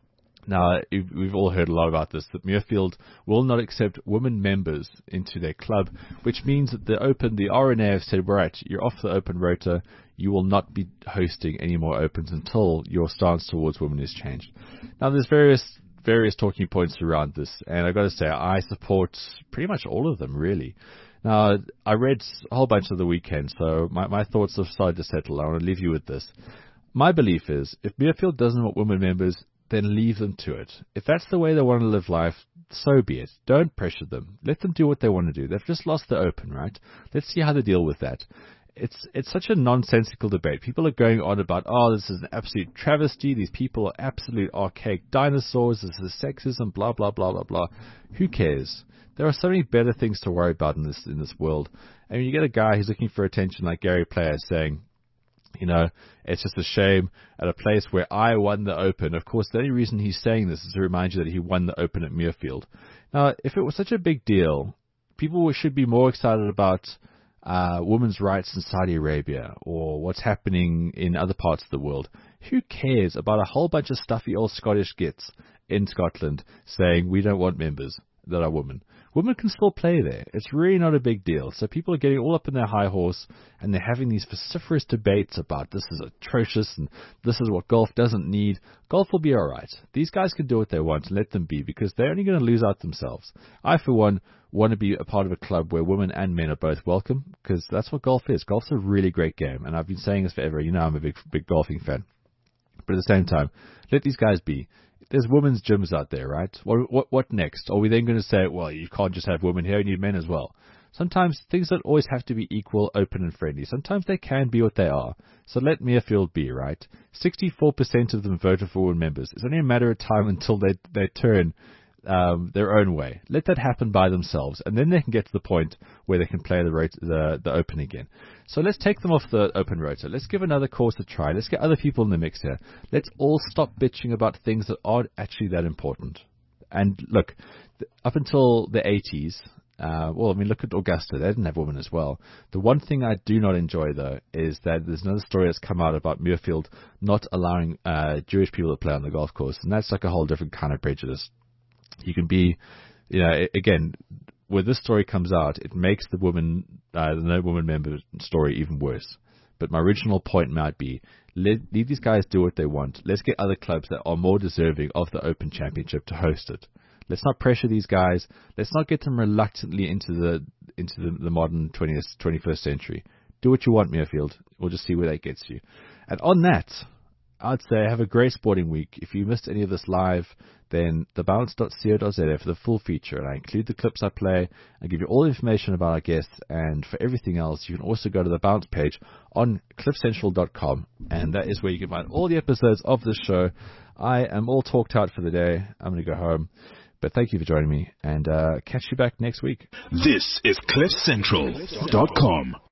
Now, we've all heard a lot about this, that Muirfield will not accept women members into their club, which means that the Open, the R N A have said, right, you're off the Open rota, you will not be hosting any more Opens until your stance towards women is changed. Now, there's various various talking points around this, and I've got to say, I support pretty much all of them, really. Now, I read a whole bunch of the weekend, so my, my thoughts have started to settle. I want to leave you with this. My belief is, if Muirfield doesn't want women members, then leave them to it. If that's the way they want to live life, so be it. Don't pressure them. Let them do what they want to do. They've just lost the Open, right? Let's see how they deal with that. It's it's such a nonsensical debate. People are going on about, oh, this is an absolute travesty. These people are absolute archaic dinosaurs. This is sexism, blah, blah, blah, blah, blah. Who cares? There are so many better things to worry about in this in this world. I mean, you get a guy who's looking for attention like Gary Player saying, you know, it's just a shame at a place where I won the Open. Of course, the only reason he's saying this is to remind you that he won the Open at Muirfield. Now, if it was such a big deal, people should be more excited about uh, women's rights in Saudi Arabia or what's happening in other parts of the world. Who cares about a whole bunch of stuffy old Scottish gits in Scotland saying we don't want members that are women? Women can still play there. It's really not a big deal. So people are getting all up in their high horse, and they're having these vociferous debates about this is atrocious and this is what golf doesn't need. Golf will be all right. These guys can do what they want and let them be, because they're only going to lose out themselves. I, for one, want to be a part of a club where women and men are both welcome, because that's what golf is. Golf's a really great game, and I've been saying this forever. You know I'm a big, big golfing fan. But at the same time, let these guys be. There's women's gyms out there, right? What, what what next? Are we then going to say, well, you can't just have women here, you need men as well? Sometimes things don't always have to be equal, open and friendly. Sometimes they can be what they are. So let Muirfield be, right? sixty-four percent of them voted for women members. It's only a matter of time until they, they turn um, their own way. Let that happen by themselves, and then they can get to the point where they can play the rot- the, the Open again. So let's take them off the Open rota. Let's give another course a try. Let's get other people in the mix here. Let's all stop bitching about things that aren't actually that important. And look, up until the eighties, uh, well, I mean, look at Augusta. They didn't have women as well. The one thing I do not enjoy, though, is that there's another story that's come out about Muirfield not allowing uh, Jewish people to play on the golf course. And that's like a whole different kind of prejudice. You can be, you know, again, when this story comes out, it makes the woman, uh, the no woman member story even worse. But my original point might be, let, leave these guys do what they want. Let's get other clubs that are more deserving of the Open Championship to host it. Let's not pressure these guys. Let's not get them reluctantly into the into the, the modern twentieth, twenty-first century. Do what you want, Muirfield. We'll just see where that gets you. And on that, I'd say have a great sporting week. If you missed any of this live, then the bounce dot co dot z for the full feature. And I include the clips I play. I give you all the information about our guests. And for everything else, you can also go to the Bounce page on cliff central dot com. And that is where you can find all the episodes of this show. I am all talked out for the day. I'm going to go home. But thank you for joining me. And uh, catch you back next week. This is cliff central dot com.